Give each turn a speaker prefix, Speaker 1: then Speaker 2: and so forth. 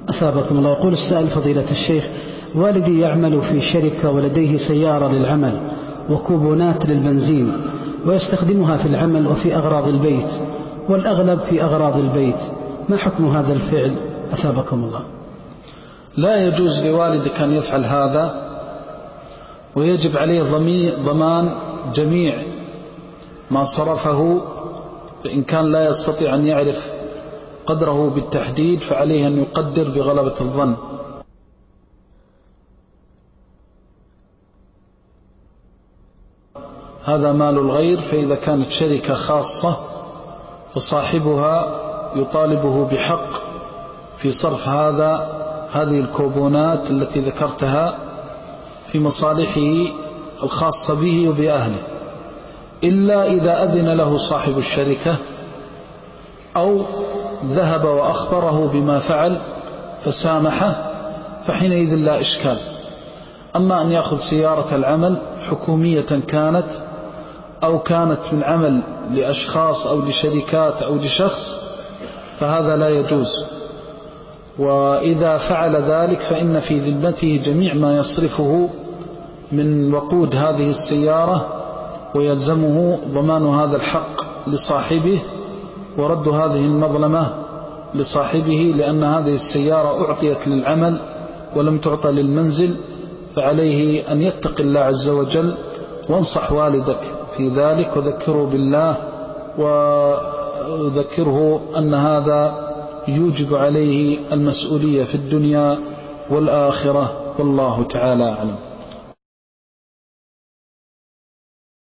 Speaker 1: أثابكم الله. يقول السائل: فضيلة الشيخ، والدي يعمل في شركة ولديه سيارة للعمل وكوبونات للبنزين، ويستخدمها في العمل وفي أغراض البيت، والأغلب في أغراض البيت، ما حكم هذا الفعل أثابكم الله؟
Speaker 2: لا يجوز لوالدك أن يفعل هذا، ويجب عليه ضمان جميع ما صرفه، فإن كان لا يستطيع أن يعرف قدره بالتحديد فعليه أن يقدر بغلبة الظن. هذا مال الغير، فإذا كانت شركة خاصة فصاحبها يطالبه بحق في صرف هذه الكوبونات التي ذكرتها في مصالحه الخاصة به وبأهله، إلا إذا أذن له صاحب الشركة أو ذهب وأخبره بما فعل فسامحه، فحينئذ لا إشكال. أما أن يأخذ سيارة العمل حكومية كانت أو كانت من عمل لأشخاص أو لشركات أو لشخص فهذا لا يجوز. وإذا فعل ذلك فإن في ذمته جميع ما يصرفه من وقود هذه السيارة، ويلزمه ضمان هذا الحق لصاحبه ورد هذه المظلمة لصاحبه، لأن هذه السيارة أعطيت للعمل ولم تعطى للمنزل، فعليه أن يتقي الله عز وجل. وانصح والدك في ذلك وذكره بالله، وذكره أن هذا يوجب عليه المسؤولية في الدنيا والآخرة، والله تعالى أعلم.